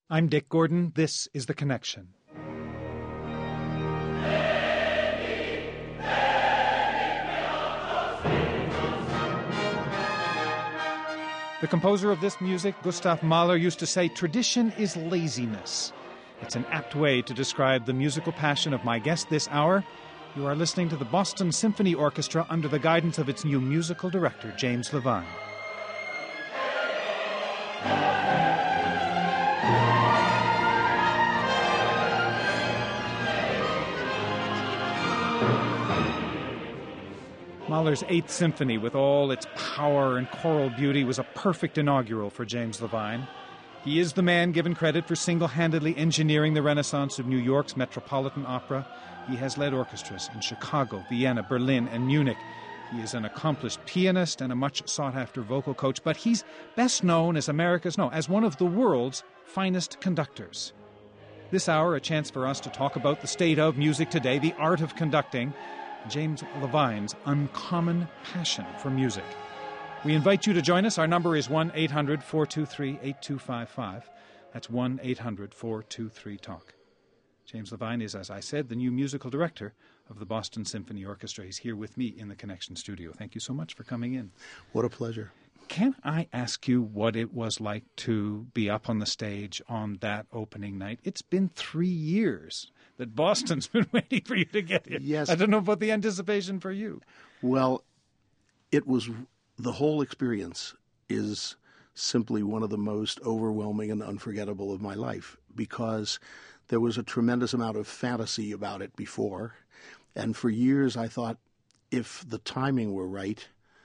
I'm Dick Gordon. This is The Connection. The composer of this music, Gustav Mahler, used to say, "Tradition is laziness." It's an apt way to describe the musical passion of my guest this hour. You are listening to the Boston Symphony Orchestra under the guidance of its new musical director, James Levine. Mahler's Eighth Symphony, with all its power and choral beauty, was a perfect inaugural for James Levine. He is the man given credit for single-handedly engineering the renaissance of New York's Metropolitan Opera. He has led orchestras in Chicago, Vienna, Berlin, and Munich. He is an accomplished pianist and a much sought-after vocal coach, but he's best known as as one of the world's finest conductors. This hour, a chance for us to talk about the state of music today, the art of conducting, James Levine's uncommon passion for music. We invite you to join us. Our number is 1-800-423-8255. That's 1-800-423-TALK. James Levine is, as I said, the new musical director of the Boston Symphony Orchestra. He's here with me in the Connection studio. Thank you so much for coming in. What a pleasure. Can I ask you what it was like to be up on the stage on that opening night? It's been 3 years that Boston's been waiting for you to get in. Yes. I don't know about the anticipation for you. Well, the whole experience is simply one of the most overwhelming and unforgettable of my life, because there was a tremendous amount of fantasy about it before. And for years I thought, if the timing were right,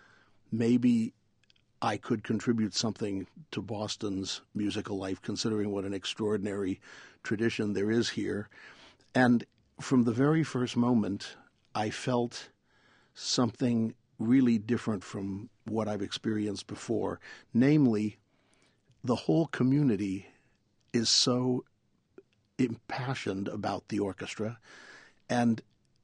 maybe I could contribute something to Boston's musical life, considering what an extraordinary tradition there is here. And from the very first moment, I felt something really different from what I've experienced before. Namely, the whole community is so impassioned about the orchestra. And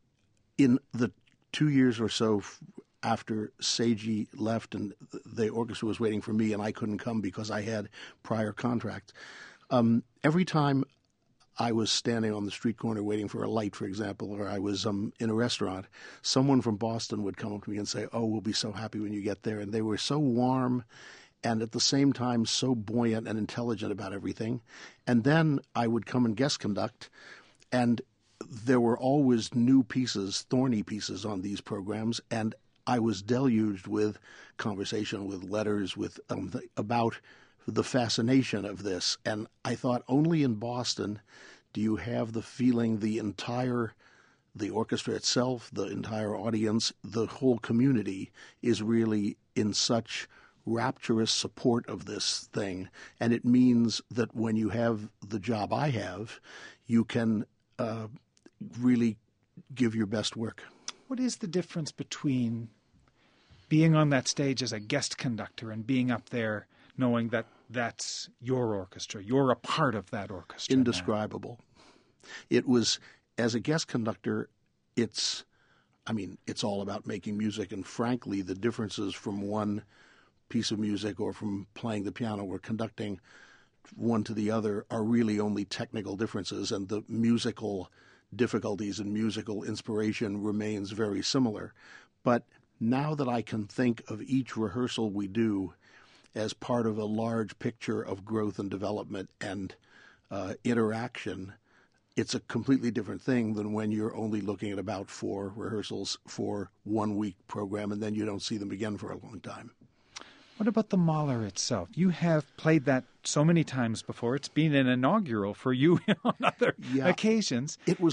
in the 2 years or so after Seiji left and the orchestra was waiting for me and I couldn't come because I had prior contracts, every time I was standing on the street corner waiting for a light, for example, or I was in a restaurant, someone from Boston would come up to me and say, "Oh, we'll be so happy when you get there." And they were so warm and at the same time so buoyant and intelligent about everything. And then I would come and guest conduct, and there were always new pieces, thorny pieces on these programs, and I was deluged with conversation, with letters, with about the fascination of this. And I thought, only in Boston do you have the feeling the orchestra itself, the entire audience, the whole community is really in such rapturous support of this thing. And it means that when you have the job I have, you can really give your best work. What is the difference between being on that stage as a guest conductor and being up there knowing that that's your orchestra? You're a part of that orchestra. Indescribable. It was, as a guest conductor, it's all about making music. And frankly, the differences from one piece of music or from playing the piano or conducting one to the other are really only technical differences. And the musical difficulties and musical inspiration remains very similar. But now that I can think of each rehearsal we do as part of a large picture of growth and development and interaction, it's a completely different thing than when you're only looking at about 4 rehearsals for 1 week program and then you don't see them again for a long time. What about the Mahler itself? You have played that so many times before. It's been an inaugural for you on other occasions.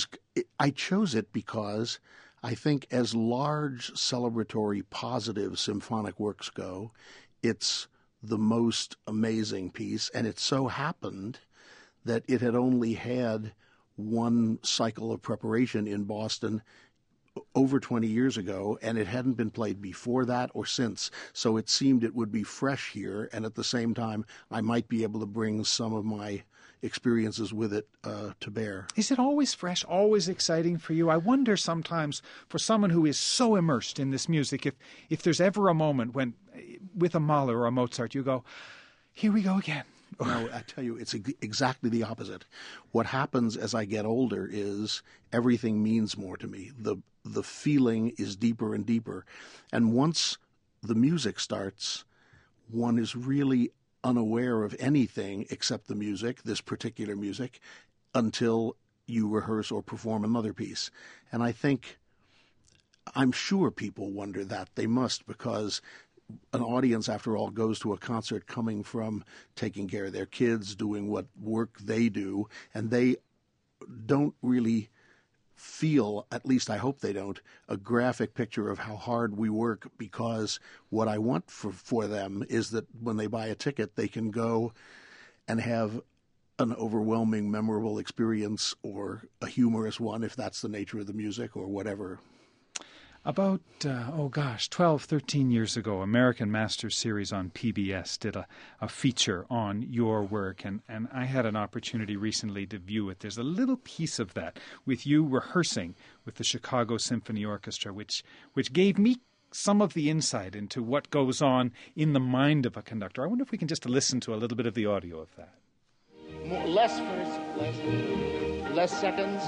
I chose it because I think as large, celebratory, positive symphonic works go, it's the most amazing piece. And it so happened that it had only had one cycle of preparation in Boston over 20 years ago, and it hadn't been played before that or since. So it seemed it would be fresh here, and at the same time, I might be able to bring some of my experiences with it to bear. Is it always fresh, always exciting for you? I wonder sometimes, for someone who is so immersed in this music, if there's ever a moment when, with a Mahler or a Mozart, you go, here we go again. No, I tell you, it's exactly the opposite. What happens as I get older is everything means more to me. The feeling is deeper and deeper. And once the music starts, one is really unaware of anything except the music, this particular music, until you rehearse or perform another piece. And I'm sure people wonder that. They must, because an audience, after all, goes to a concert coming from taking care of their kids, doing what work they do, and they don't really feel, at least I hope they don't, a graphic picture of how hard we work, because what I want for them is that when they buy a ticket, they can go and have an overwhelming, memorable experience, or a humorous one, if that's the nature of the music, or whatever. About, 12, 13 years ago, American Masters series on PBS did a feature on your work, and I had an opportunity recently to view it. There's a little piece of that with you rehearsing with the Chicago Symphony Orchestra, which gave me some of the insight into what goes on in the mind of a conductor. I wonder if we can just listen to a little bit of the audio of that. Less first, less seconds.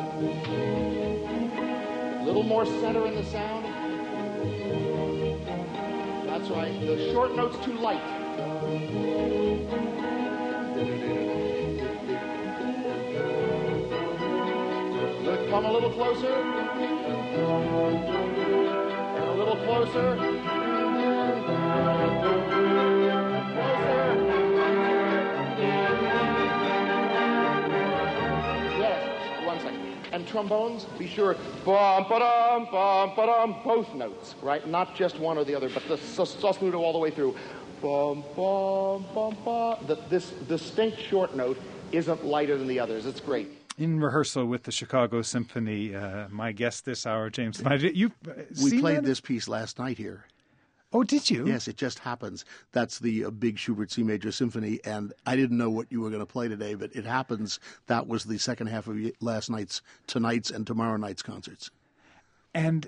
A little more center in the sound. That's right. The short note's too light. Good. Come a little closer. And a little closer. Closer. Yes. 1 second. And trombones, be sure, bum, ba-dum, both notes, right? Not just one or the other, but the sostenuto all the way through. Bum, bum, bum, bum. This distinct short note isn't lighter than the others. It's great. In rehearsal with the Chicago Symphony, my guest this hour, James Levine, We played this piece last night here. Oh, did you? Yes, it just happens. That's the big Schubert C Major Symphony, and I didn't know what you were going to play today, but it happens that was the second half of tonight's and tomorrow night's concerts. And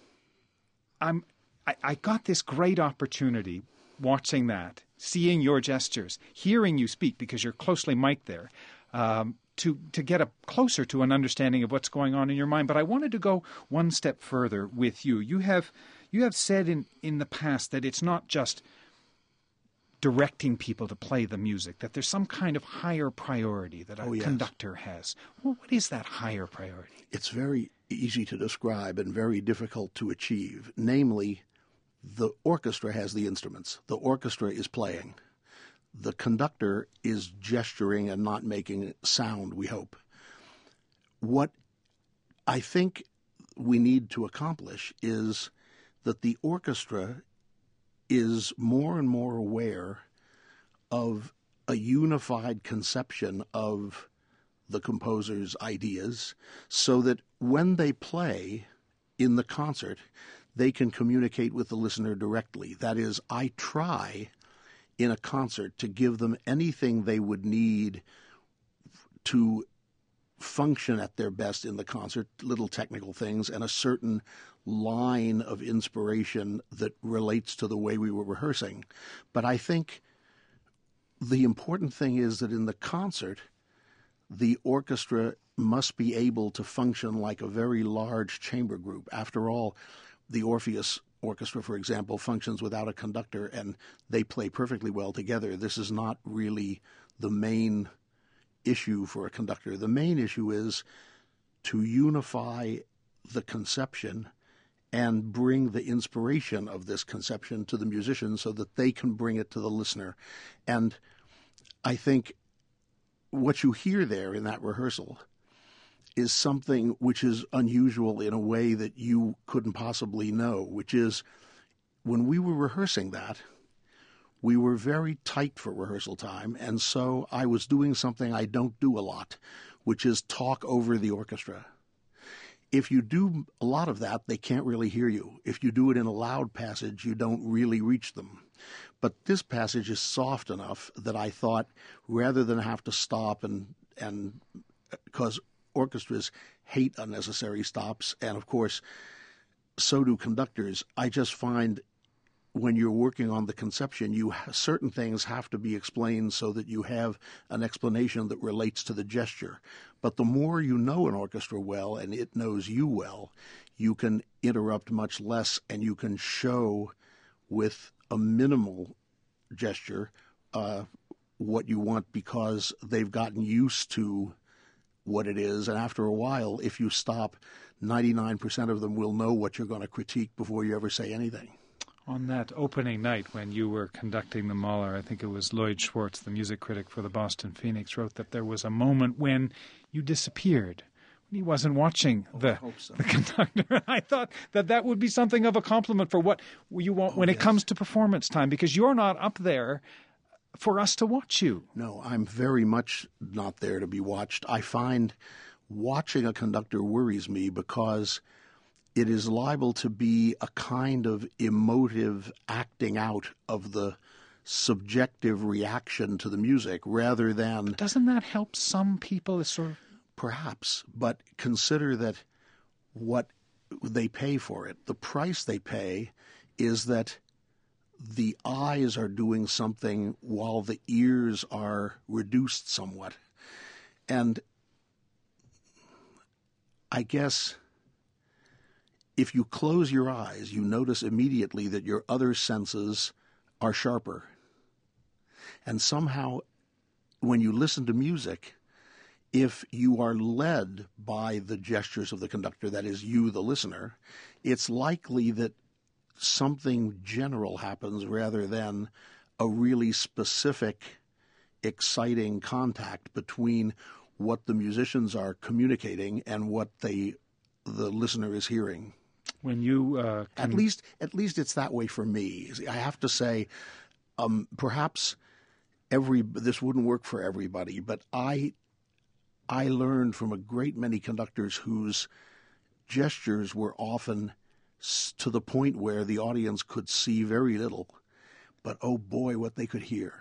I got this great opportunity watching that, seeing your gestures, hearing you speak because you're closely mic'd there, to get closer to an understanding of what's going on in your mind. But I wanted to go one step further with you. You have said in the past that it's not just directing people to play the music, that there's some kind of higher priority that a conductor has. Well, what is that higher priority? It's very easy to describe and very difficult to achieve. Namely, the orchestra has the instruments. The orchestra is playing. The conductor is gesturing and not making sound, we hope. What I think we need to accomplish is that the orchestra is more and more aware of a unified conception of the composer's ideas, so that when they play in the concert, they can communicate with the listener directly. That is, I try in a concert to give them anything they would need to function at their best in the concert, little technical things, and a certain line of inspiration that relates to the way we were rehearsing. But I think the important thing is that in the concert, the orchestra must be able to function like a very large chamber group. After all, the Orpheus Orchestra, for example, functions without a conductor, and they play perfectly well together. This is not really the main issue for a conductor. The main issue is to unify the conception and bring the inspiration of this conception to the musician so that they can bring it to the listener. And I think what you hear there in that rehearsal is something which is unusual in a way that you couldn't possibly know, which is when we were rehearsing that, we were very tight for rehearsal time, and so I was doing something I don't do a lot, which is talk over the orchestra. If you do a lot of that, they can't really hear you. If you do it in a loud passage, you don't really reach them. But this passage is soft enough that I thought, rather than have to stop and because orchestras hate unnecessary stops, and of course, so do conductors, I just find when you're working on the conception, certain things have to be explained so that you have an explanation that relates to the gesture. But the more you know an orchestra well and it knows you well, you can interrupt much less and you can show with a minimal gesture what you want because they've gotten used to what it is. And after a while, if you stop, 99% of them will know what you're going to critique before you ever say anything. On that opening night when you were conducting the Mahler, I think it was Lloyd Schwartz, the music critic for the Boston Phoenix, wrote that there was a moment when you disappeared. He wasn't watching the conductor. I thought that would be something of a compliment for what you want when it comes to performance time, because you're not up there for us to watch you. No, I'm very much not there to be watched. I find watching a conductor worries me because it is liable to be a kind of emotive acting out of the subjective reaction to the music rather than... But doesn't that help some people? Perhaps, but consider that what they pay for it, the price they pay is that the eyes are doing something while the ears are reduced somewhat. And I guess if you close your eyes, you notice immediately that your other senses are sharper. And somehow, when you listen to music, if you are led by the gestures of the conductor, that is, you, the listener, it's likely that something general happens rather than a really specific, exciting contact between what the musicians are communicating and what the listener is hearing. When you at least it's that way for me. I have to say, perhaps this wouldn't work for everybody, but I learned from a great many conductors whose gestures were often to the point where the audience could see very little, but oh boy, what they could hear.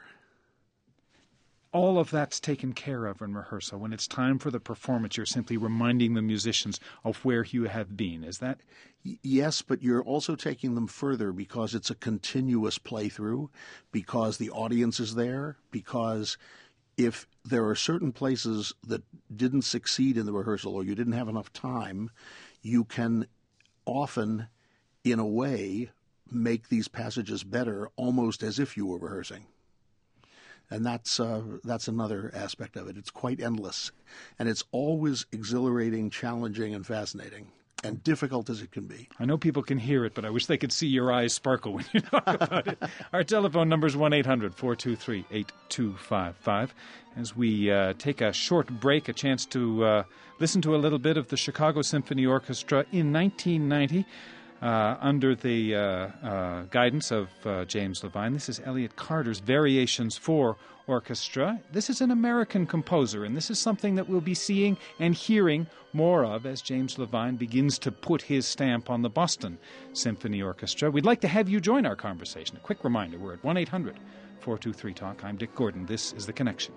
All of that's taken care of in rehearsal. When it's time for the performance, you're simply reminding the musicians of where you have been. Is that? Yes, but you're also taking them further because it's a continuous playthrough, because the audience is there, because if there are certain places that didn't succeed in the rehearsal or you didn't have enough time, you can often, in a way, make these passages better almost as if you were rehearsing. And that's another aspect of it. It's quite endless. And it's always exhilarating, challenging, and fascinating, and difficult as it can be. I know people can hear it, but I wish they could see your eyes sparkle when you talk about it. Our telephone number is 1-800-423-8255. As we take a short break, a chance to listen to a little bit of the Chicago Symphony Orchestra in 1990. Under the guidance of James Levine. This is Elliott Carter's Variations for Orchestra. This is an American composer, and this is something that we'll be seeing and hearing more of as James Levine begins to put his stamp on the Boston Symphony Orchestra. We'd like to have you join our conversation. A quick reminder, we're at 1-800-423-TALK. I'm Dick Gordon. This is The Connection.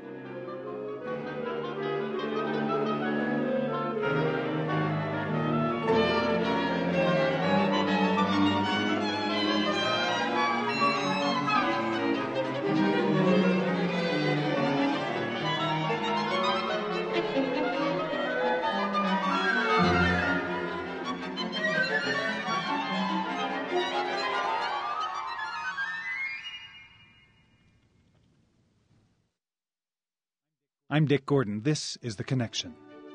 I'm Dick Gordon. This is The Connection.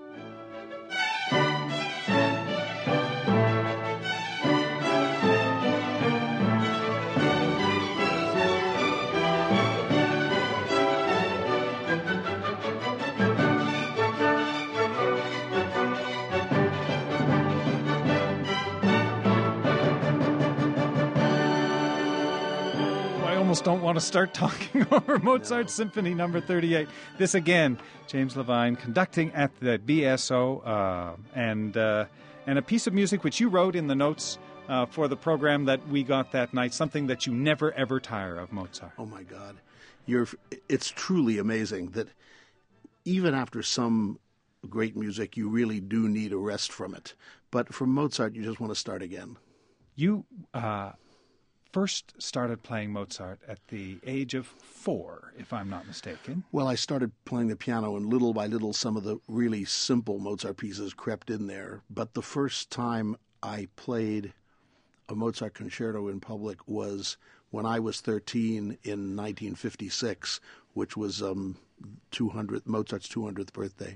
Don't want to start talking over Mozart's Symphony No. 38. This again, James Levine conducting at the BSO, and a piece of music which you wrote in the notes for the program that we got that night, something that you never ever tire of Mozart. Oh my God, it's truly amazing that even after some great music, you really do need a rest from it. But from Mozart, you just want to start again. You first started playing Mozart at the age of 4, if I'm not mistaken. Well, I started playing the piano, and little by little some of the really simple Mozart pieces crept in there. But the first time I played a Mozart concerto in public was when I was 13 in 1956, which was Mozart's 200th birthday.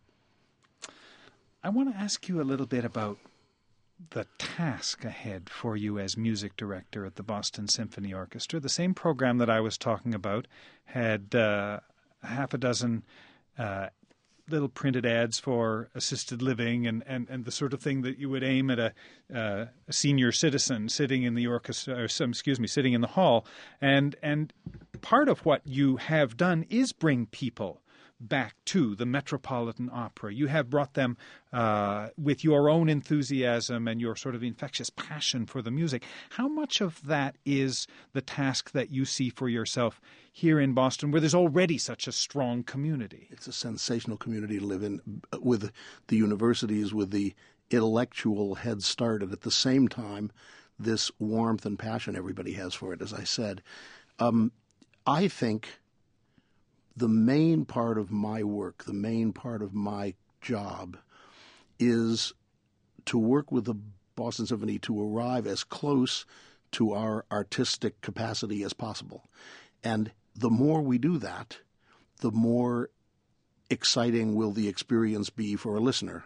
I want to ask you a little bit about the task ahead for you as music director at the Boston Symphony Orchestra. The same program that I was talking about had half a dozen little printed ads for assisted living and the sort of thing that you would aim at a senior citizen sitting in the orchestra, or sitting in the hall. And part of what you have done is bring people back to the Metropolitan Opera. You have brought them with your own enthusiasm and your sort of infectious passion for the music. How much of that is the task that you see for yourself here in Boston, where there's already such a strong community? It's a sensational community to live in, with the universities, with the intellectual head start, and at the same time, this warmth and passion everybody has for it, as I said. I think the main part of my work, the main part of my job, is to work with the Boston Symphony to arrive as close to our artistic capacity as possible. And the more we do that, the more exciting will the experience be for a listener.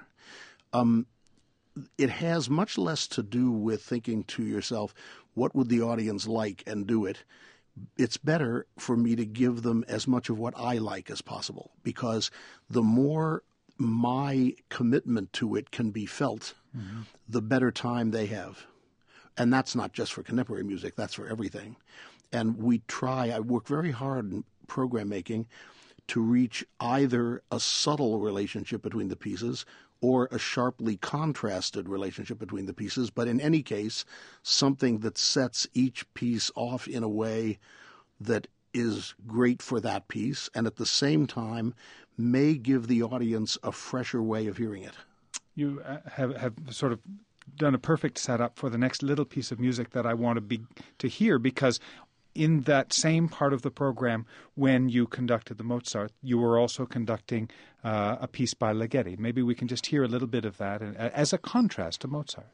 It has much less to do with thinking to yourself, what would the audience like, and do it. It's better for me to give them as much of what I like as possible, because the more my commitment to it can be felt, the better time they have. And that's not just for contemporary music, that's for everything. And I work very hard in program making to reach either a subtle relationship between the pieces or a sharply contrasted relationship between the pieces, but in any case, something that sets each piece off in a way that is great for that piece, and at the same time may give the audience a fresher way of hearing it. You have sort of done a perfect setup for the next little piece of music that I want to hear, because in that same part of the program, when you conducted the Mozart, you were also conducting a piece by Ligeti. Maybe we can just hear a little bit of that as a contrast to Mozart.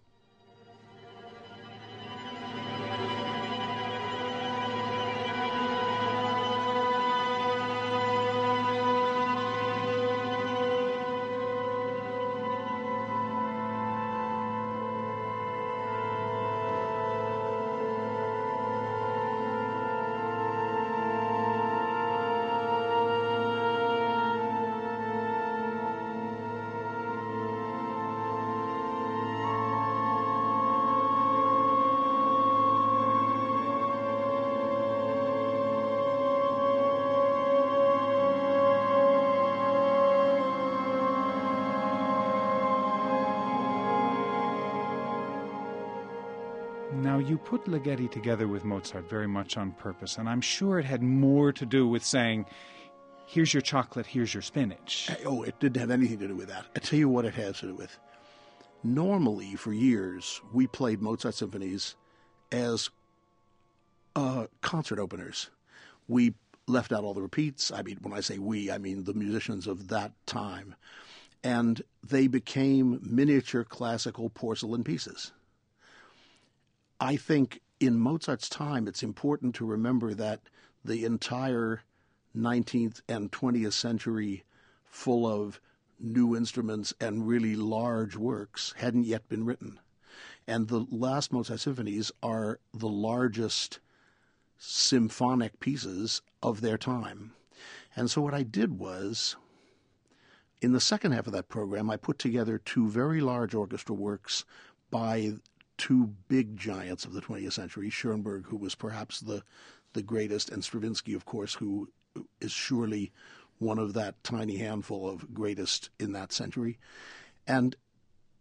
Now, you put Ligeti together with Mozart very much on purpose, and I'm sure it had more to do with saying, here's your chocolate, here's your spinach. Oh, it didn't have anything to do with that. I tell you what it has to do with. Normally, for years, we played Mozart symphonies as concert openers. We left out all the repeats. I mean, when I say we, I mean the musicians of that time. And they became miniature classical porcelain pieces. I think in Mozart's time, it's important to remember that the entire 19th and 20th century, full of new instruments and really large works, hadn't yet been written. And the last Mozart symphonies are the largest symphonic pieces of their time. And so what I did was, in the second half of that program, I put together two very large orchestra works by two big giants of the 20th century, Schoenberg, who was perhaps the greatest, and Stravinsky, of course, who is surely one of that tiny handful of greatest in that century. And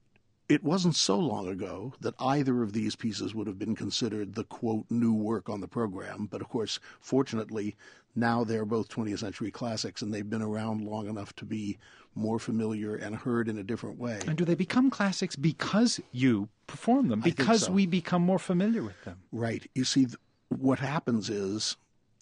it wasn't so long ago that either of these pieces would have been considered the, quote, new work on the program. But, of course, fortunately, now they're both 20th century classics, and they've been around long enough to be more familiar and heard in a different way. And do they become classics because you perform them, because we become more familiar with them? Right. You see, what happens is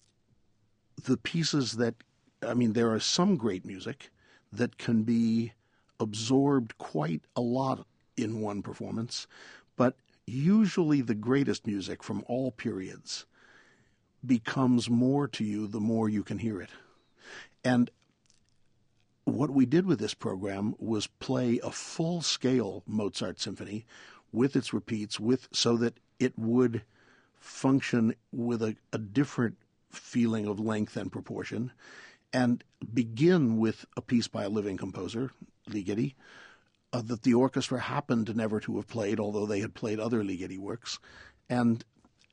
the pieces that, there are some great music that can be absorbed quite a lot in one performance, but usually the greatest music from all periods becomes more to you the more you can hear it. And what we did with this program was play a full-scale Mozart symphony with its repeats, so that it would function with a different feeling of length and proportion, and begin with a piece by a living composer, Ligeti, that the orchestra happened never to have played, although they had played other Ligeti works. And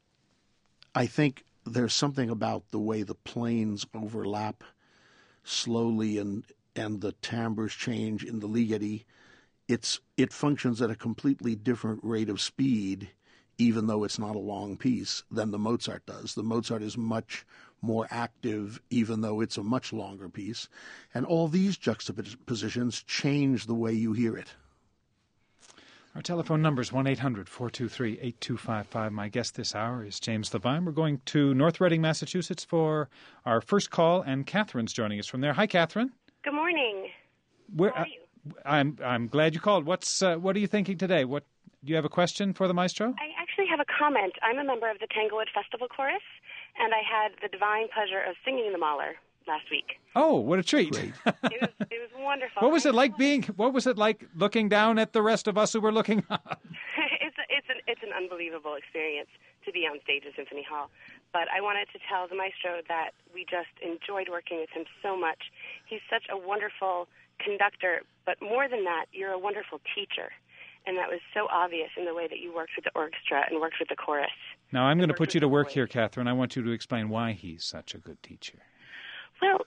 I think there's something about the way the planes overlap slowly and the timbres change in the Ligeti. It functions at a completely different rate of speed, even though it's not a long piece, than the Mozart does. The Mozart is much more active, even though it's a much longer piece. And all these juxtapositions change the way you hear it. Our telephone number is 1-800-423-8255. My guest this hour is James Levine. We're going to North Reading, Massachusetts for our first call, and Catherine's joining us from there. Hi, Catherine. Good morning. How are you? I'm glad you called. What are you thinking today? Do you have a question for the maestro? I actually have a comment. I'm a member of the Tanglewood Festival Chorus, and I had the divine pleasure of singing the Mahler last week. Oh, what a treat! It was wonderful. What was it like looking down at the rest of us who were looking up? It's an unbelievable experience to be on stage at Symphony Hall. But I wanted to tell the maestro that we just enjoyed working with him so much. He's such a wonderful conductor, but more than that, you're a wonderful teacher. And that was so obvious in the way that you worked with the orchestra and worked with the chorus. Now, I'm going to put you to work here, Catherine. I want you to explain why he's such a good teacher. Well,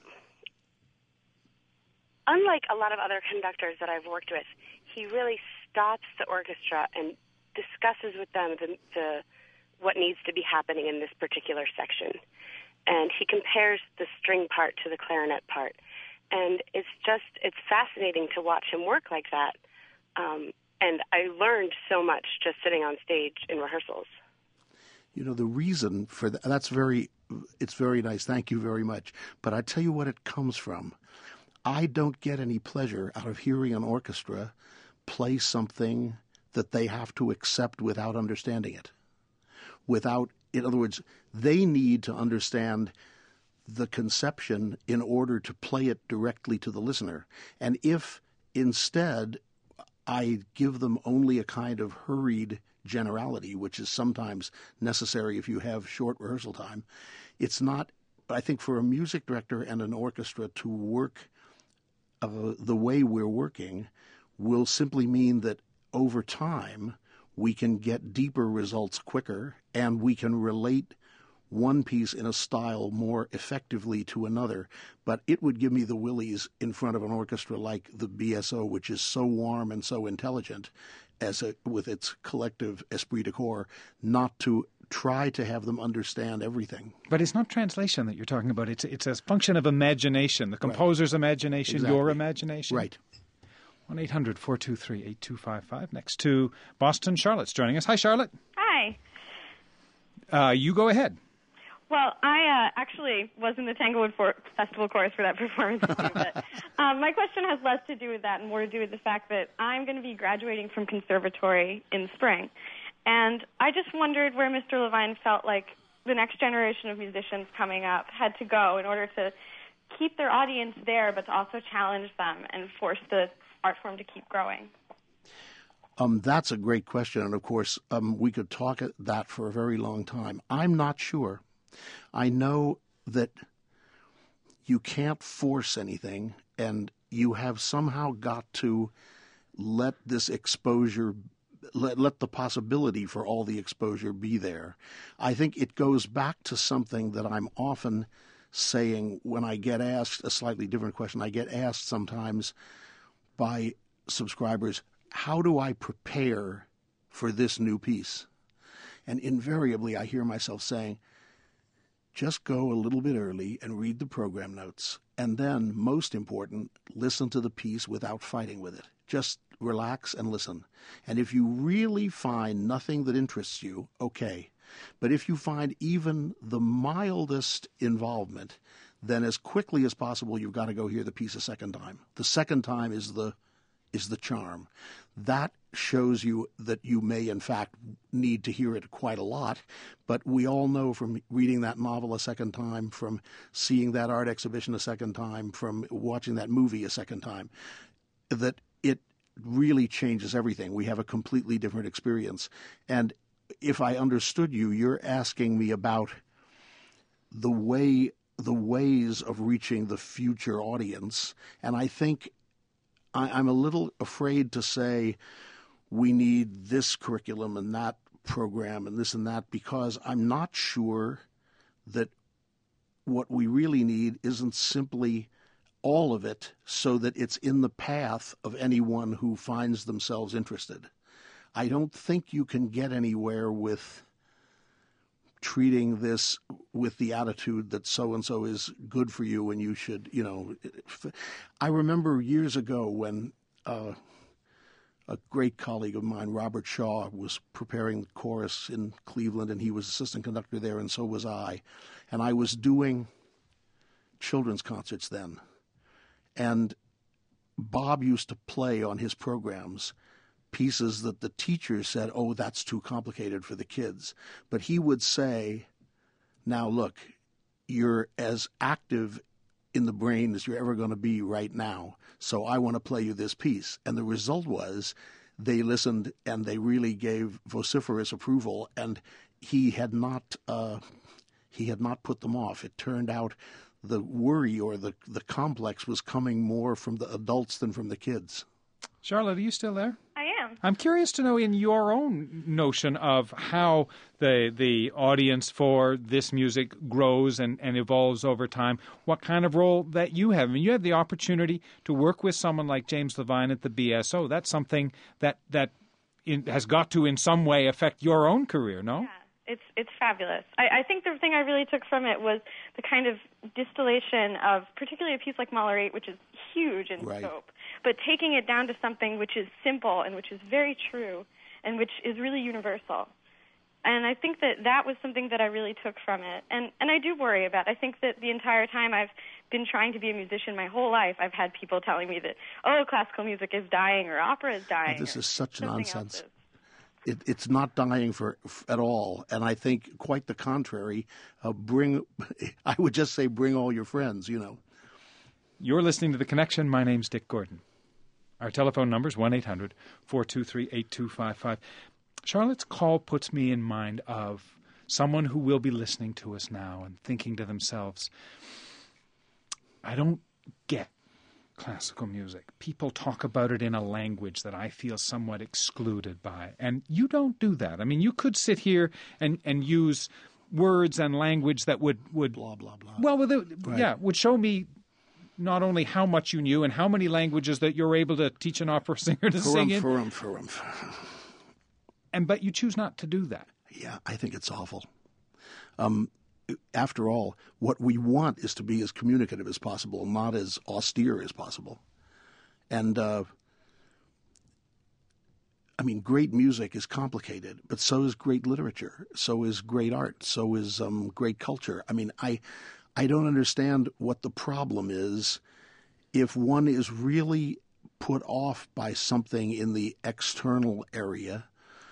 unlike a lot of other conductors that I've worked with, he really stops the orchestra and discusses with them what needs to be happening in this particular section. And he compares the string part to the clarinet part. And it's fascinating to watch him work like that. And I learned so much just sitting on stage in rehearsals. The reason for that, it's very nice. Thank you very much. But I tell you what it comes from. I don't get any pleasure out of hearing an orchestra play something that they have to accept without understanding it. In other words, they need to understand the conception in order to play it directly to the listener. And if instead I give them only a kind of hurried generality, which is sometimes necessary if you have short rehearsal time, it's not, I think, for a music director and an orchestra to work the way we're working will simply mean that over time we can get deeper results quicker, and we can relate one piece in a style more effectively to another. But it would give me the willies in front of an orchestra like the BSO, which is so warm and so intelligent with its collective esprit de corps, not to try to have them understand everything. But it's not translation that you're talking about. It's a function of imagination, the composer's imagination, exactly. Your imagination. Right. 1-800-423-8255. Next to Boston, Charlotte's joining us. Hi, Charlotte. Hi. You go ahead. Well, I actually was in the Tanglewood Festival Chorus for that performance too, but my question has less to do with that and more to do with the fact that I'm going to be graduating from conservatory in the spring. And I just wondered where Mr. Levine felt like the next generation of musicians coming up had to go in order to keep their audience there, but to also challenge them and force the art form to keep growing. That's a great question, and of course, we could talk at that for a very long time. I'm not sure. I know that you can't force anything, and you have somehow got to let this exposure, let the possibility for all the exposure be there. I think it goes back to something that I'm often saying when I get asked a slightly different question. I get asked sometimes by subscribers, how do I prepare for this new piece? And invariably I hear myself saying, just go a little bit early and read the program notes. And then, most important, listen to the piece without fighting with it. Just relax and listen. And if you really find nothing that interests you, okay. But if you find even the mildest involvement, then as quickly as possible, you've got to go hear the piece a second time. The second time is the charm. That shows you that you may, in fact, need to hear it quite a lot. But we all know from reading that novel a second time, from seeing that art exhibition a second time, from watching that movie a second time, that it really changes everything. We have a completely different experience. And if I understood you, you're asking me about the ways of reaching the future audience. And I think I'm a little afraid to say we need this curriculum and that program and this and that, because I'm not sure that what we really need isn't simply all of it so that it's in the path of anyone who finds themselves interested. I don't think you can get anywhere with treating this with the attitude that so-and-so is good for you and you should, I remember years ago when a great colleague of mine, Robert Shaw, was preparing the chorus in Cleveland, and he was assistant conductor there, and so was I. And I was doing children's concerts then. And Bob used to play on his programs pieces that the teachers said, oh, that's too complicated for the kids. But he would say, now look, you're as active in the brain as you're ever going to be right now, so I want to play you this piece. And the result was they listened and they really gave vociferous approval, and he had not put them off. It turned out the worry or the complex was coming more from the adults than from the kids. Charlotte, are you still there? I am. I'm curious to know, in your own notion of how the audience for this music grows and evolves over time, what kind of role that you have. I mean, you have the opportunity to work with someone like James Levine at the BSO. That's something that has got to in some way affect your own career, no? Yeah. It's fabulous. I think the thing I really took from it was the kind of distillation of particularly a piece like Mahler 8, which is huge in scope, but taking it down to something which is simple and which is very true and which is really universal. And I think that was something that I really took from it. And I do worry about it. I think that the entire time I've been trying to be a musician my whole life, I've had people telling me that, oh, classical music is dying or opera is dying. This is such nonsense. It's not dying at all, and I think quite the contrary. I would just say bring all your friends, You're listening to The Connection. My name's Dick Gordon. Our telephone number is 1-800-423-8255. Charlotte's call puts me in mind of someone who will be listening to us now and thinking to themselves, I don't get classical music. People talk about it in a language that I feel somewhat excluded by. And you don't do that. I mean, you could sit here and use words and language that would blah, blah, blah. Well, would show me not only how much you knew and how many languages that you're able to teach an opera singer to sing in. But you choose not to do that. Yeah, I think it's awful. After all, what we want is to be as communicative as possible, not as austere as possible. And, great music is complicated, but so is great literature, so is great art, so is great culture. I mean, I don't understand what the problem is if one is really put off by something in the external area.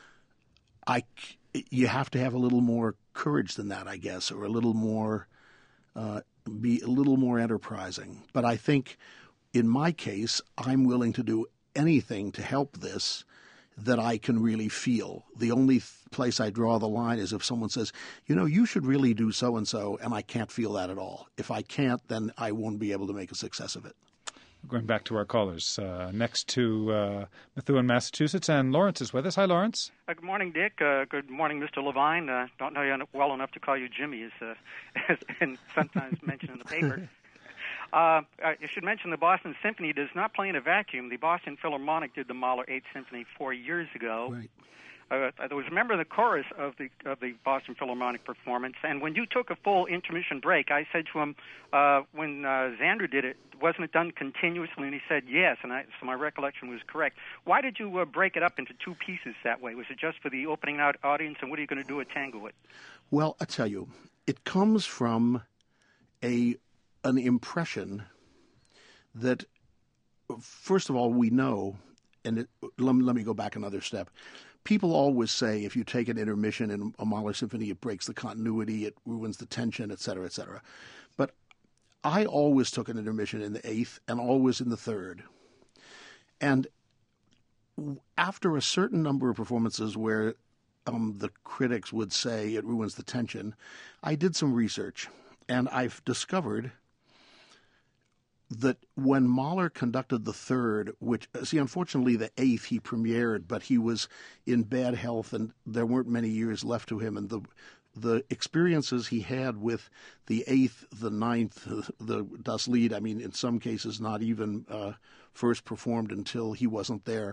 You have to have a little more courage than that, I guess, or a little more, be a little more enterprising. But I think in my case, I'm willing to do anything to help this that I can really feel. The only place I draw the line is if someone says, you should really do so-and-so, and I can't feel that at all. If I can't, then I won't be able to make a success of it. Going back to our callers, next to Methuen, Massachusetts, and Lawrence is with us. Hi, Lawrence. Good morning, Dick. Good morning, Mr. Levine. Don't know you well enough to call you Jimmy, as sometimes mentioned in the paper. I should mention the Boston Symphony does not play in a vacuum. The Boston Philharmonic did the Mahler 8th Symphony 4 years ago. Right. I was a member of the chorus of the Boston Philharmonic performance, and when you took a full intermission break, I said to him, when Xander did it, wasn't it done continuously? And he said yes, so my recollection was correct. Why did you break it up into two pieces that way? Was it just for the opening out audience, and what are you going to do at Tanglewood? Well, I tell you, it comes from an impression that, first of all, we know, and let me go back another step. People always say if you take an intermission in a Mahler symphony, it breaks the continuity, it ruins the tension, et cetera, et cetera. But I always took an intermission in the 8th and always in the 3rd. And after a certain number of performances where the critics would say it ruins the tension, I did some research, and I've discovered that when Mahler conducted the 3rd, which, unfortunately the 8th he premiered, but he was in bad health and there weren't many years left to him, and the experiences he had with the 8th, the 9th, the Das Lied, I mean, in some cases not even first performed until he wasn't there.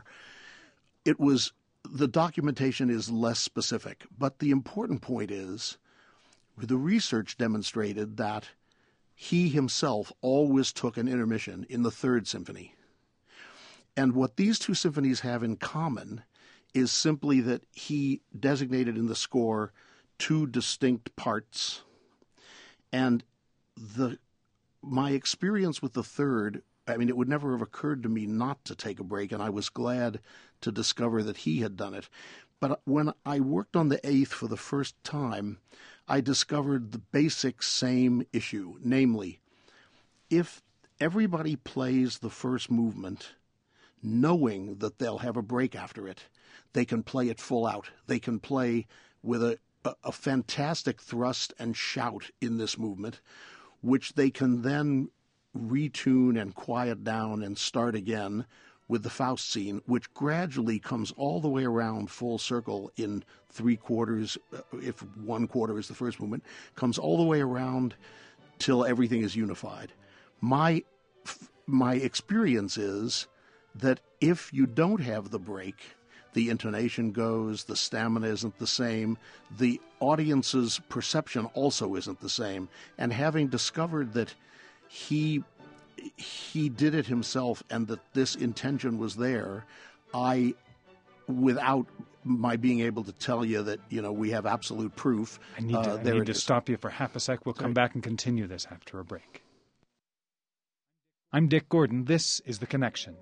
The documentation is less specific, but the important point is the research demonstrated that he himself always took an intermission in the 3rd symphony. And what these two symphonies have in common is simply that he designated in the score two distinct parts. And my experience with the 3rd, I mean, it would never have occurred to me not to take a break, and I was glad to discover that he had done it. But when I worked on the 8th for the first time, I discovered the basic same issue, namely, if everybody plays the first movement knowing that they'll have a break after it, they can play it full out. They can play with a fantastic thrust and shout in this movement, which they can then retune and quiet down and start again with the Faust scene, which gradually comes all the way around full circle in 3/4, if 1/4 is the first movement, comes all the way around till everything is unified. My experience is that if you don't have the break, the intonation goes, the stamina isn't the same, the audience's perception also isn't the same. And having discovered that he did it himself and that this intention was there, without my being able to tell you that, we have absolute proof. I need to stop you for half a sec. We'll come back and continue this after a break. I'm Dick Gordon. This is The Connection.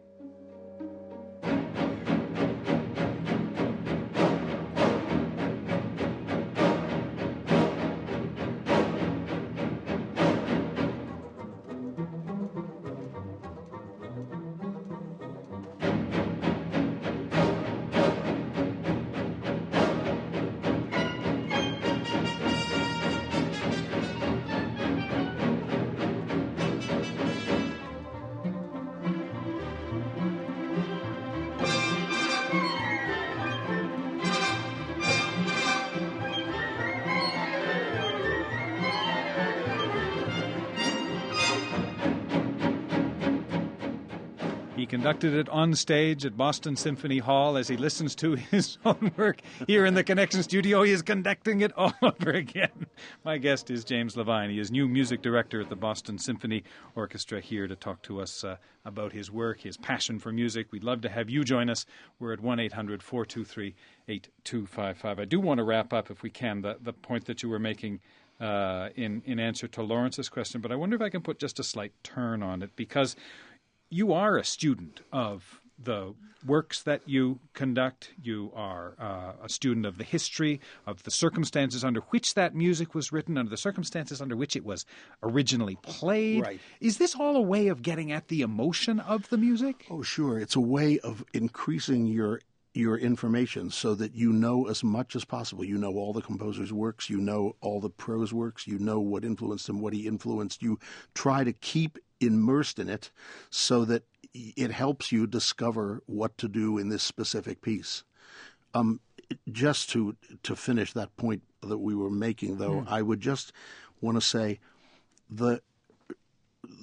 He conducted it on stage at Boston Symphony Hall as he listens to his own work here in the Connection studio. He is conducting it all over again. My guest is James Levine. He is new music director at the Boston Symphony Orchestra, here to talk to us about his work, his passion for music. We'd love to have you join us. We're at 1-800-423-8255. I do want to wrap up, if we can, the point that you were making in answer to Lawrence's question, but I wonder if I can put just a slight turn on it, because you are a student of the works that you conduct. You are a student of the history, of the circumstances under which that music was written, under the circumstances under which it was originally played. Right. Is this all a way of getting at the emotion of the music? Oh, sure. It's a way of increasing your information so that you know as much as possible. You know all the composer's works. You know all the prose works. You know what influenced him, what he influenced. You try to keep immersed in it so that it helps you discover what to do in this specific piece. Just to finish that point that we were making, though, I would just want to say the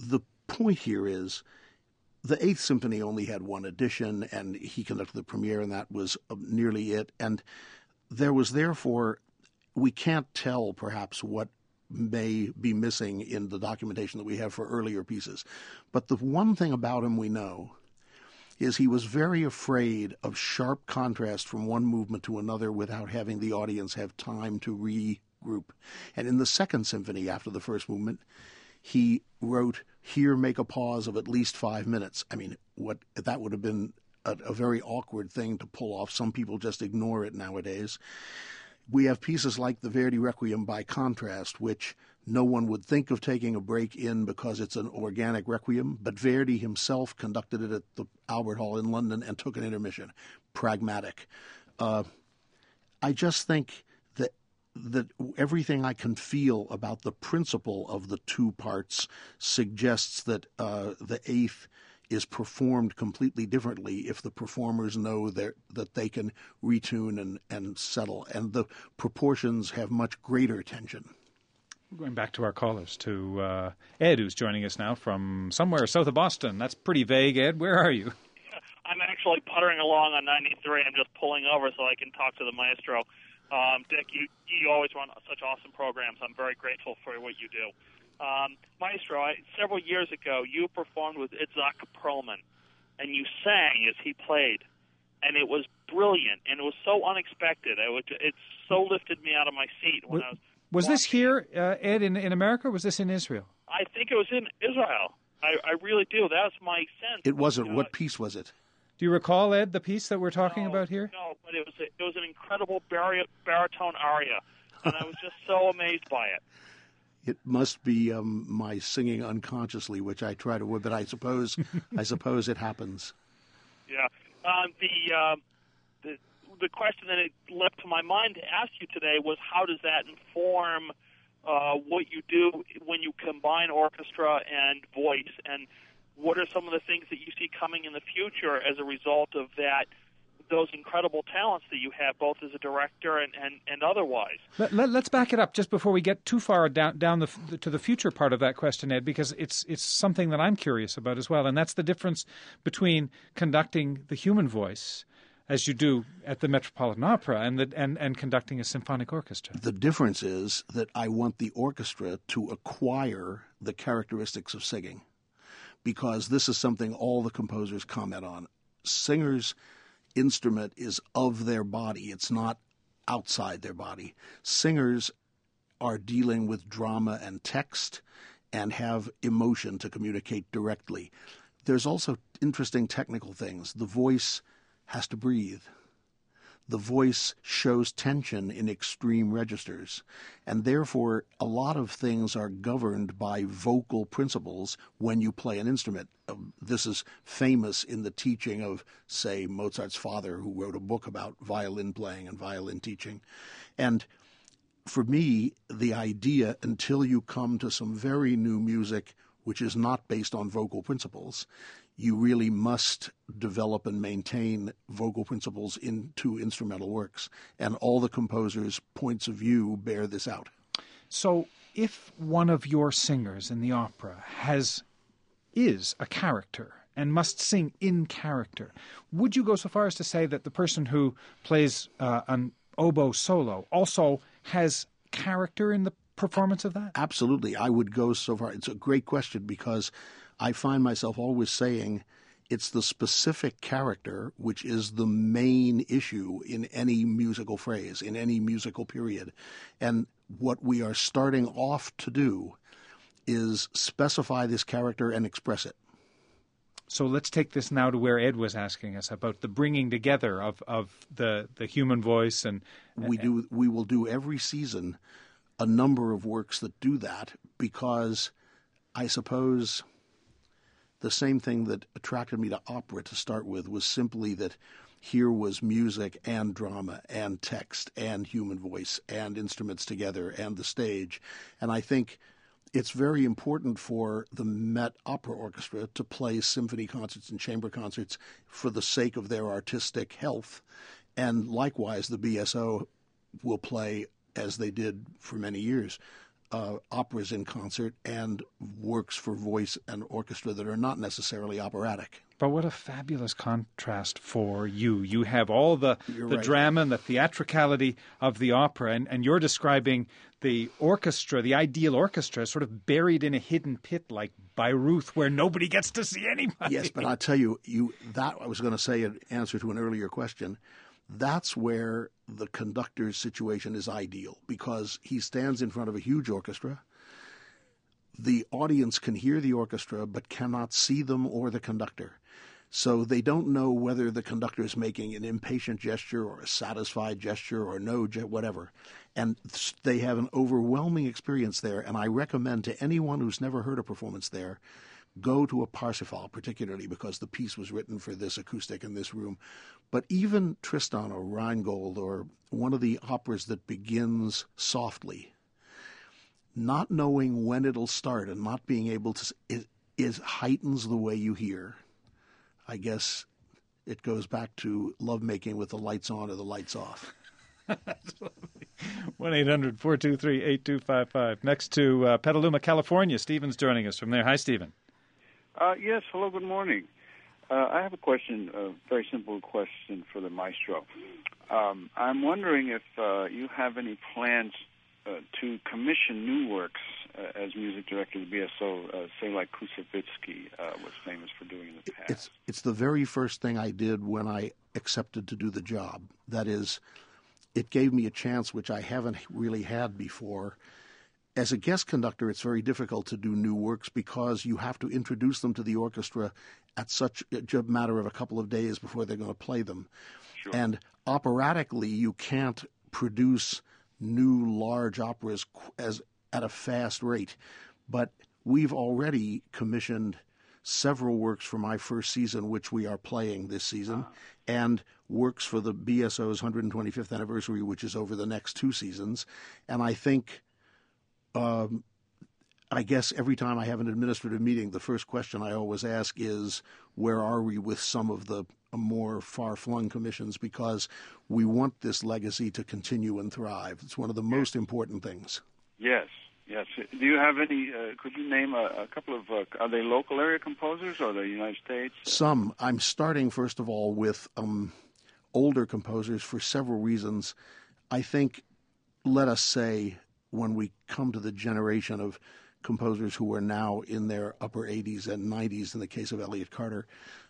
point here is the Eighth Symphony only had one edition, and he conducted the premiere, and that was nearly it. And there was therefore, we can't tell perhaps what may be missing in the documentation that we have for earlier pieces. But the one thing about him we know is he was very afraid of sharp contrast from one movement to another without having the audience have time to regroup. And in the Second Symphony, after the first movement, he wrote, "Here make a pause of at least 5 minutes." I mean, that would have been a very awkward thing to pull off. Some people just ignore it nowadays. We have pieces like the Verdi Requiem by contrast, which no one would think of taking a break in because it's an organic requiem, but Verdi himself conducted it at the Albert Hall in London and took an intermission. Pragmatic. I just think that everything I can feel about the principle of the two parts suggests that the Eighth is performed completely differently if the performers know that they can retune and settle, and the proportions have much greater tension. Going back to our callers, to Ed, who's joining us now from somewhere south of Boston. That's pretty vague, Ed. Where are you? I'm actually puttering along on 93. I'm just pulling over so I can talk to the maestro. Dick, you always run such awesome programs. I'm very grateful for what you do. Maestro, several years ago, you performed with Itzhak Perlman, and you sang as he played, and it was brilliant, and it was so unexpected. It so lifted me out of my seat when I was. Was this here, Ed, in America, or was this in Israel? I think it was in Israel. I really do. That's my sense. It wasn't. What piece was it? Do you recall, Ed, the piece that we're talking about here? No, but it was an incredible baritone aria, and I was just so amazed by it. It must be my singing unconsciously, which I try to avoid, but I suppose it happens. Yeah. The question that it leapt to my mind to ask you today was, how does that inform what you do when you combine orchestra and voice, and what are some of the things that you see coming in the future as a result of that, those incredible talents that you have, both as a director and otherwise? Let's back it up just before we get too far down to the future part of that question, Ed, because it's something that I'm curious about as well, and that's the difference between conducting the human voice, as you do at the Metropolitan Opera, and conducting a symphonic orchestra. The difference is that I want the orchestra to acquire the characteristics of singing, because this is something all the composers comment on. Singers' instrument is of their body. It's not outside their body. Singers are dealing with drama and text and have emotion to communicate directly. There's also interesting technical things. The voice has to breathe. The voice shows tension in extreme registers, and therefore a lot of things are governed by vocal principles when you play an instrument. This is famous in the teaching of, say, Mozart's father, who wrote a book about violin playing and violin teaching. And for me, the idea, until you come to some very new music which is not based on vocal principles, you really must develop and maintain vocal principles into instrumental works. And all the composers' points of view bear this out. So if one of your singers in the opera is a character and must sing in character, would you go so far as to say that the person who plays an oboe solo also has character in the performance of that? Absolutely. I would go so far. It's a great question, because I find myself always saying it's the specific character which is the main issue in any musical phrase, in any musical period. And what we are starting off to do is specify this character and express it. So let's take this now to where Ed was asking us about the bringing together of the human voice. And we will do every season a number of works that do that, because I suppose the same thing that attracted me to opera to start with was simply that here was music and drama and text and human voice and instruments together and the stage. And I think it's very important for the Met Opera Orchestra to play symphony concerts and chamber concerts for the sake of their artistic health. And likewise, the BSO will play, as they did for many years, operas in concert and works for voice and orchestra that are not necessarily operatic. But what a fabulous contrast for you. You have all the right. drama and the theatricality of the opera, and you're describing the orchestra, the ideal orchestra, sort of buried in a hidden pit like Bayreuth, where nobody gets to see anybody. Yes, but I'll tell you, that I was going to say in answer to an earlier question, that's where the conductor's situation is ideal, because he stands in front of a huge orchestra. The audience can hear the orchestra but cannot see them or the conductor. So they don't know whether the conductor is making an impatient gesture or a satisfied gesture or whatever. And they have an overwhelming experience there. And I recommend to anyone who's never heard a performance there, go to a Parsifal, particularly because the piece was written for this acoustic in this room. But even Tristan or Rheingold or one of the operas that begins softly, not knowing when it'll start and not being able to, it heightens the way you hear. I guess it goes back to lovemaking with the lights on or the lights off. 1-800-423-8255. Next to Petaluma, California. Stephen's joining us from there. Hi, Stephen. Yes, hello, good morning. I have a question, a very simple question for the maestro. I'm wondering if you have any plans to commission new works as music director of the BSO, say like Koussevitzky was famous for doing in the past. It's the very first thing I did when I accepted to do the job. That is, it gave me a chance which I haven't really had before. As a guest conductor, it's very difficult to do new works because you have to introduce them to the orchestra at such a matter of a couple of days before they're going to play them. Sure. And operatically, you can't produce new large operas at a fast rate. But we've already commissioned several works for my first season, which we are playing this season, and works for the BSO's 125th anniversary, which is over the next 2 seasons. And I think, I guess every time I have an administrative meeting, the first question I always ask is, where are we with some of the more far-flung commissions? Because we want this legacy to continue and thrive. It's one of the most important things. Yes. Yes. Do you have any, could you name a couple of, are they local area composers or the United States? Some. I'm starting, first of all, with older composers for several reasons. I think, let us say, when we come to the generation of composers who are now in their upper 80s and 90s, in the case of Elliott Carter,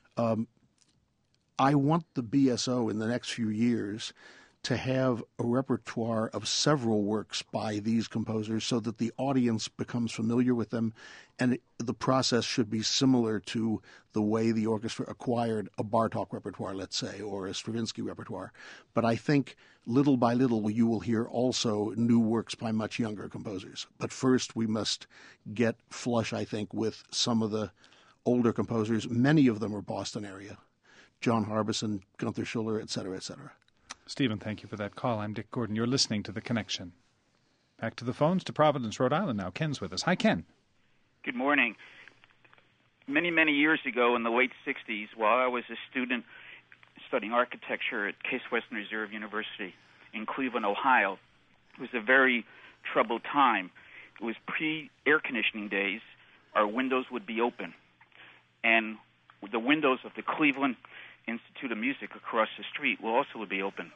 I want the BSO in the next few years to have a repertoire of several works by these composers so that the audience becomes familiar with them, and the process should be similar to the way the orchestra acquired a Bartók repertoire, let's say, or a Stravinsky repertoire. But I think little by little you will hear also new works by much younger composers. But first we must get flush, I think, with some of the older composers. Many of them are Boston area. John Harbison, Gunther Schuller, et cetera, et cetera. Stephen, thank you for that call. I'm Dick Gordon. You're listening to The Connection. Back to the phones to Providence, Rhode Island now. Ken's with us. Hi, Ken. Good morning. Many, many years ago in the late 60s, while I was a student studying architecture at Case Western Reserve University in Cleveland, Ohio, it was a very troubled time. It was pre-air conditioning days. Our windows would be open. And the windows of the Cleveland Institute of Music across the street will also be open.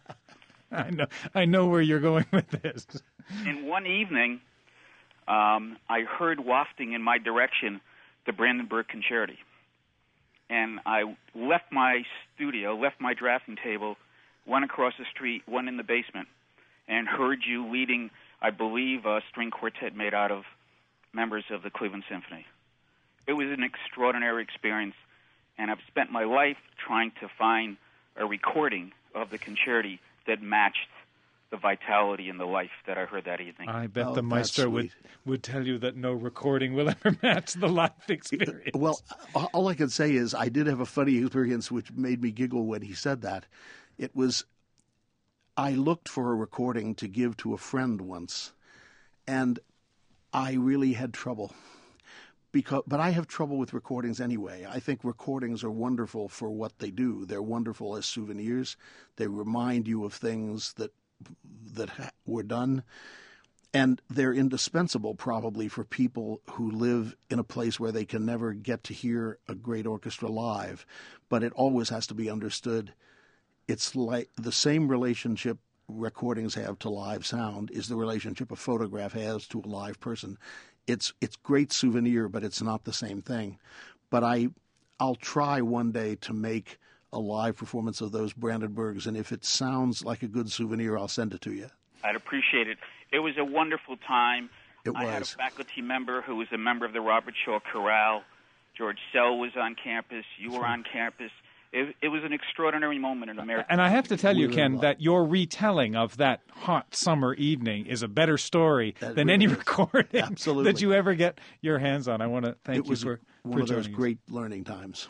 I know where you're going with this. And one evening, I heard wafting in my direction the Brandenburg Concerti. And I left my studio, left my drafting table, went across the street, went in the basement, and heard you leading, I believe, a string quartet made out of members of the Cleveland Symphony. It was an extraordinary experience, and I've spent my life trying to find a recording of the concerti that matched the vitality and the life that I heard that evening. I bet the maestro would tell you that no recording will ever match the live experience. Well, all I can say is I did have a funny experience which made me giggle when he said that. It was, I looked for a recording to give to a friend once, and I really had trouble. But I have trouble with recordings anyway. I think recordings are wonderful for what they do. They're wonderful as souvenirs. They remind you of things that were done. And they're indispensable probably for people who live in a place where they can never get to hear a great orchestra live. But it always has to be understood. It's like the same relationship recordings have to live sound is the relationship a photograph has to a live person. It's great souvenir, but it's not the same thing. But I'll try one day to make a live performance of those Brandenburgs, and if it sounds like a good souvenir, I'll send it to you. I'd appreciate it. It was a wonderful time. It was. I had a faculty member who was a member of the Robert Shaw Chorale. George Sell was on campus. You were on campus. It was an extraordinary moment in America. And I have to tell you, Ken, that your retelling of that hot summer evening is a better story than any recording that you ever get your hands on. I want to thank you for one of those joining us. great learning times.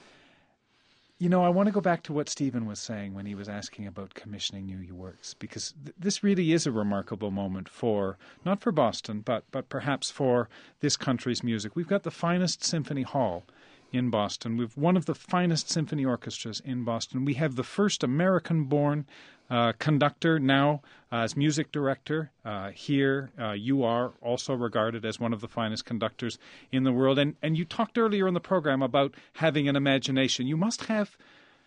You know, I want to go back to what Stephen was saying when he was asking about commissioning new works, because this really is a remarkable moment for, not for Boston, but perhaps for this country's music. We've got the finest symphony hall in Boston. We've one of the finest symphony orchestras in Boston. We have the first American-born conductor now as music director here. You are also regarded as one of the finest conductors in the world. And you talked earlier in the program about having an imagination. You must have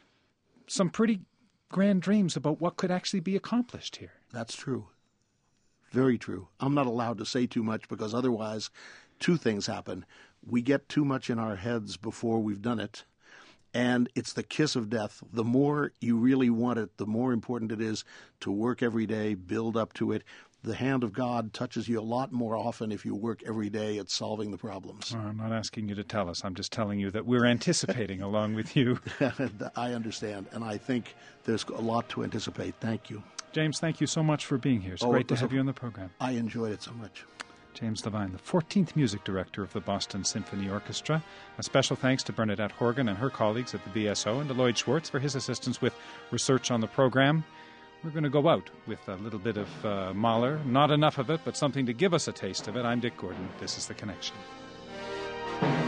some pretty grand dreams about what could actually be accomplished here. That's true. Very true. I'm not allowed to say too much because otherwise two things happen. We get too much in our heads before we've done it, and it's the kiss of death. The more you really want it, the more important it is to work every day, build up to it. The hand of God touches you a lot more often if you work every day at solving the problems. I'm not asking you to tell us. I'm just telling you that we're anticipating along with you. I understand, and I think there's a lot to anticipate. Thank you. James, thank you so much for being here. It's great to have you on the program. I enjoyed it so much. James Levine, the 14th music director of the Boston Symphony Orchestra. A special thanks to Bernadette Horgan and her colleagues at the BSO, and to Lloyd Schwartz for his assistance with research on the program. We're going to go out with a little bit of Mahler. Not enough of it, but something to give us a taste of it. I'm Dick Gordon. This is The Connection.